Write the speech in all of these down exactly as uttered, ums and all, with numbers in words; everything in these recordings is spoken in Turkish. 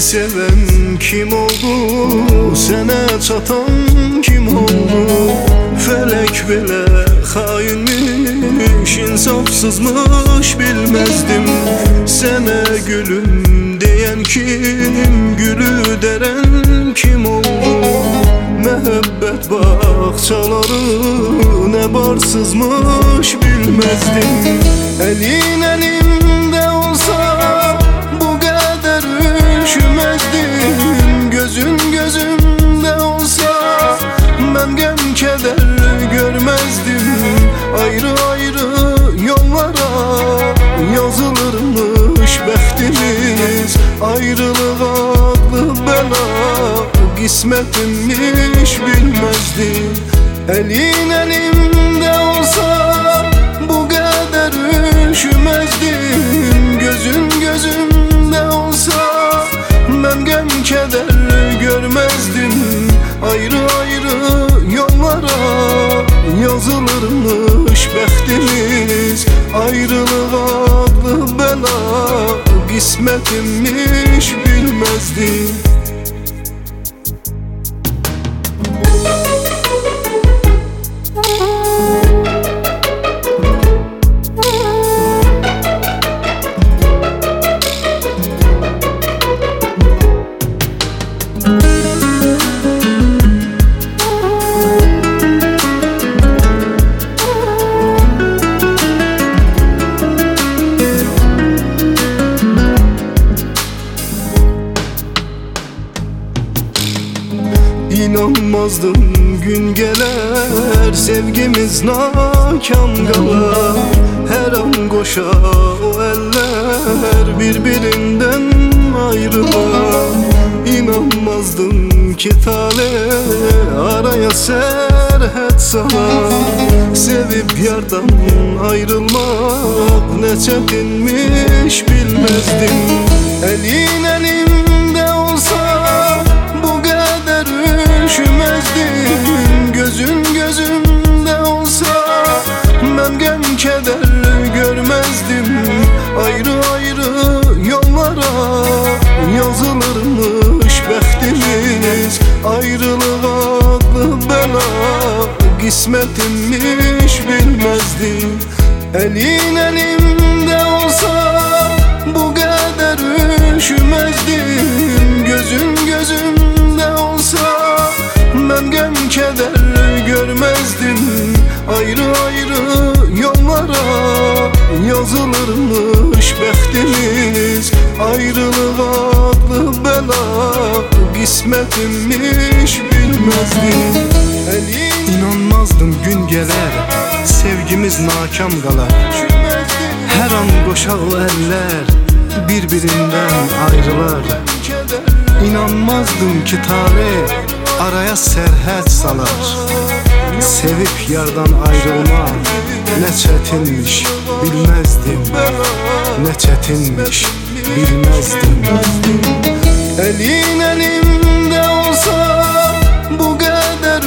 Seni seven kim oldu? Sene çatan kim oldu? Felek bile hainmiş, insafsızmış bilmezdim. Sana gülüm diyen kim? Gülü deren kim oldu? Mehabbet bahçaları ne barsızmış bilmezdim. Elin elimde olsa bu kadar üşümezdim. Gözün gözümde olsa ben gem keder görmezdim. Ayrı ayrı yollara yazılırmış bəxtimiz. Ayrılık adlı bela kısmetimmiş bilmezdim. Elin elimde olsa bu kadar üşümezdim. Gözün gözümde olsa ben gem keder görmezdim. Ayrı ayrı yollara yazılırmış bəxtimiz. Ayrılık adlı bela kısmetimmiş bilmezdim. İnanmazdım gün gelir sevgimiz nakam kalar. Her an koşa o eller birbirinden ayrılar. İnanmazdım ki tale araya serhet salar. Sevip yardan ayrılmak ne çetinmiş bilmezdim. Elin elimde olsa bu kadar üşümezdim. Gözün gözümde olsa ben gem keder görmezdim. Ayrı ayrı yollara yazılırmış bəxtimiz. Ayrılık adlı bela kısmetimmiş bilmezdim. Elin elimde olsa bu kadar üşümezdim. Gözün gözümde olsa ben gem keder görmezdim. Ayrı ayrı yollara yazılırmış bəxtimiz. Ayrılık adlı bela kısmetimmiş bilmezdim. İnanmazdım gün gelir sevgimiz nakam kalar. Her an koşar o eller birbirinden ayrılar. İnanmazdım ki talih araya serhet salar. Sevip yardan ayrılmak ne çetinmiş bilmezdim. Ne çetinmiş bilmezdim. Elin elimde olsa bu kadar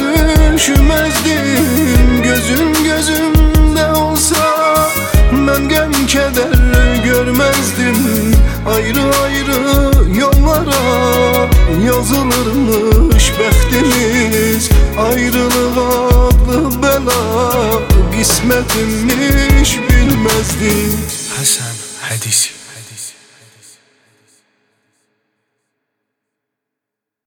üşümezdim. Gözün gözümde olsa ben gem keder görmezdim. Ayrı ayrı yollara yazılırmış bəxtimiz. Ayrılık adlı bela kısmetimmiş bilmezdim. Hasan Hadisi.